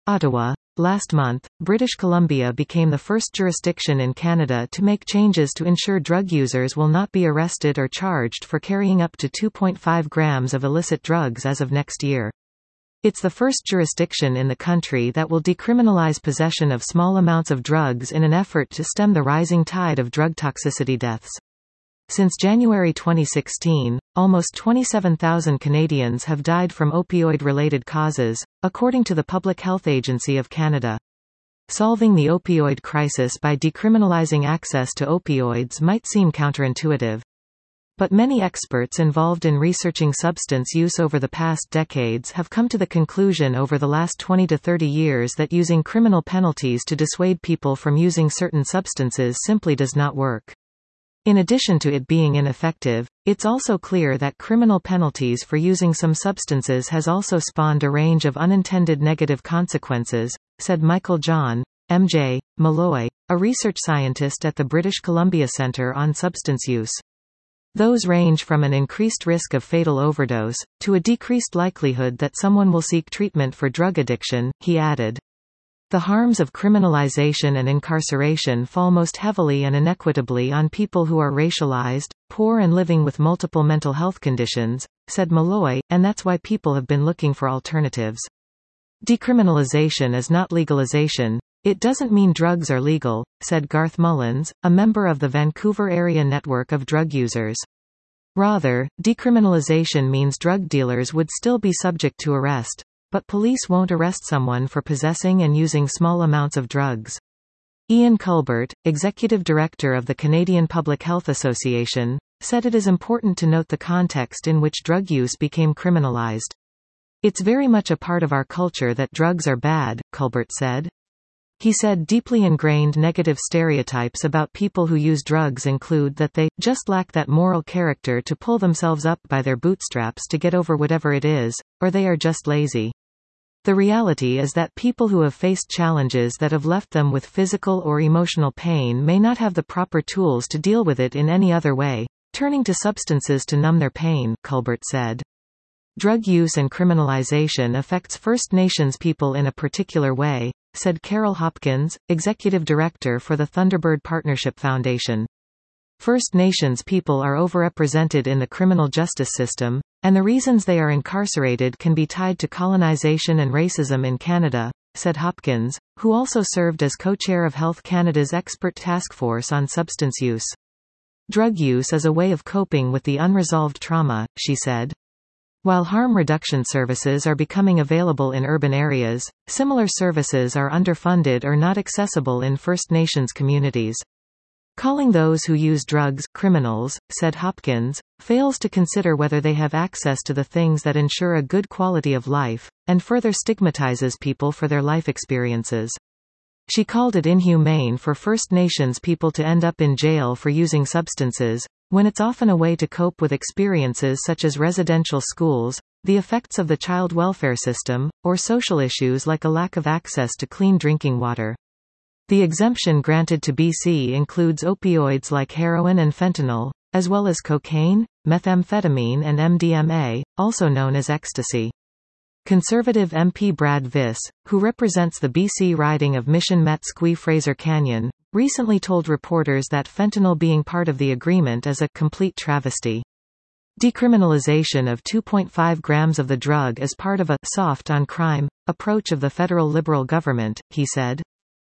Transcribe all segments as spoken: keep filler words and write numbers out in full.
Ottawa. Last month, British Columbia became the first jurisdiction in Canada to make changes to ensure drug users will not be arrested or charged for carrying up to two point five grams of illicit drugs as of next year. It's the first jurisdiction in the country that will decriminalize possession of small amounts of drugs in an effort to stem the rising tide of drug toxicity deaths. Since January twenty sixteen, almost twenty-seven thousand Canadians have died from opioid-related causes, according to the Public Health Agency of Canada. Solving the opioid crisis by decriminalizing access to opioids might seem counterintuitive. But many experts involved in researching substance use over the past decades have come to the conclusion over the last twenty to thirty years that using criminal penalties to dissuade people from using certain substances simply does not work. In addition to it being ineffective, it's also clear that criminal penalties for using some substances has also spawned a range of unintended negative consequences, said Michael John, M J, Malloy, a research scientist at the British Columbia Centre on Substance Use. Those range from an increased risk of fatal overdose, to a decreased likelihood that someone will seek treatment for drug addiction, he added. The harms of criminalization and incarceration fall most heavily and inequitably on people who are racialized, poor and living with multiple mental health conditions, said Malloy, and that's why people have been looking for alternatives. Decriminalization is not legalization. It doesn't mean drugs are legal, said Garth Mullins, a member of the Vancouver area network of drug users. Rather, decriminalization means drug dealers would still be subject to arrest. But police won't arrest someone for possessing and using small amounts of drugs. Ian Culbert, executive director of the Canadian Public Health Association, said it is important to note the context in which drug use became criminalized. It's very much a part of our culture that drugs are bad, Culbert said. He said deeply ingrained negative stereotypes about people who use drugs include that they just lack that moral character to pull themselves up by their bootstraps to get over whatever it is, or they are just lazy. The reality is that people who have faced challenges that have left them with physical or emotional pain may not have the proper tools to deal with it in any other way, turning to substances to numb their pain, Culbert said. Drug use and criminalization affects First Nations people in a particular way, said Carol Hopkins, executive director for the Thunderbird Partnership Foundation. First Nations people are overrepresented in the criminal justice system, and the reasons they are incarcerated can be tied to colonization and racism in Canada, said Hopkins, who also served as co-chair of Health Canada's expert task force on substance use. Drug use is a way of coping with the unresolved trauma, she said. While harm reduction services are becoming available in urban areas, similar services are underfunded or not accessible in First Nations communities. Calling those who use drugs criminals, said Hopkins, fails to consider whether they have access to the things that ensure a good quality of life, and further stigmatizes people for their life experiences. She called it inhumane for First Nations people to end up in jail for using substances, when it's often a way to cope with experiences such as residential schools, the effects of the child welfare system, or social issues like a lack of access to clean drinking water. The exemption granted to B C includes opioids like heroin and fentanyl, as well as cocaine, methamphetamine and M D M A, also known as ecstasy. Conservative M P Brad Viss, who represents the B C riding of Mission Met Squee-Fraser Canyon, recently told reporters that fentanyl being part of the agreement is a complete travesty. Decriminalization of two point five grams of the drug is part of a soft on crime approach of the federal Liberal government, he said.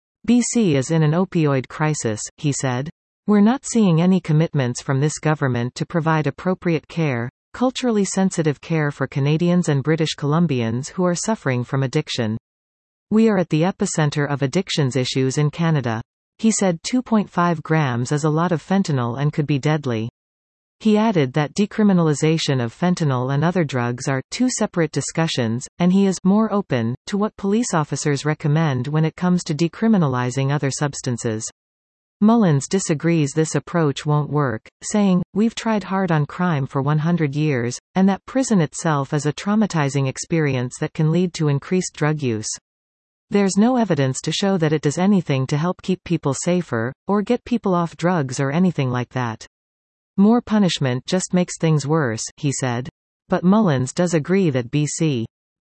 B C is in an opioid crisis, he said. We're not seeing any commitments from this government to provide appropriate care, culturally sensitive care for Canadians and British Columbians who are suffering from addiction. We are at the epicenter of addictions issues in Canada. He said two point five grams is a lot of fentanyl and could be deadly. He added that decriminalization of fentanyl and other drugs are two separate discussions, and he is more open to what police officers recommend when it comes to decriminalizing other substances. Mullins disagrees this approach won't work, saying, "We've tried hard on crime for one hundred years, and that prison itself is a traumatizing experience that can lead to increased drug use. There's no evidence to show that it does anything to help keep people safer, or get people off drugs or anything like that. More punishment just makes things worse," he said. But Mullins does agree that B C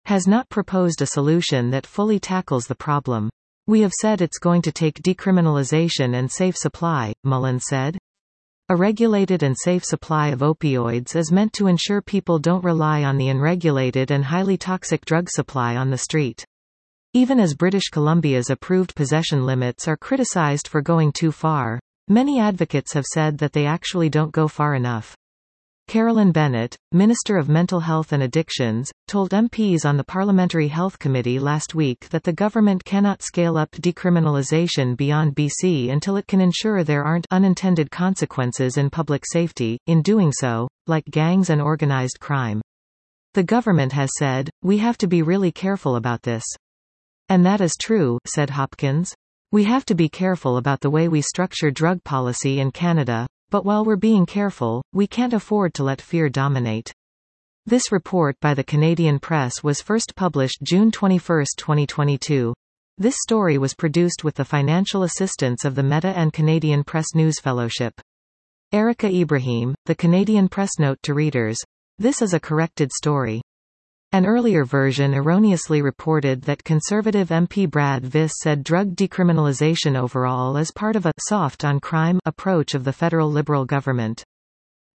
has not proposed a solution that fully tackles the problem. We have said it's going to take decriminalization and safe supply, Mullins said. A regulated and safe supply of opioids is meant to ensure people don't rely on the unregulated and highly toxic drug supply on the street. Even as British Columbia's approved possession limits are criticised for going too far, many advocates have said that they actually don't go far enough. Carolyn Bennett, Minister of Mental Health and Addictions, told M Ps on the Parliamentary Health Committee last week that the government cannot scale up decriminalisation beyond B C until it can ensure there aren't unintended consequences in public safety, in doing so, like gangs and organised crime. The government has said, "We have to be really careful about this." And that is true, said Hopkins. We have to be careful about the way we structure drug policy in Canada. But while we're being careful, we can't afford to let fear dominate. This report by the Canadian Press was first published June twenty-first, twenty twenty-two. This story was produced with the financial assistance of the Meta and Canadian Press News Fellowship. Erica Ibrahim, the Canadian Press note to readers. This is a corrected story. An earlier version erroneously reported that Conservative M P Brad Viss said drug decriminalisation overall is part of a «soft on crime» approach of the federal Liberal government.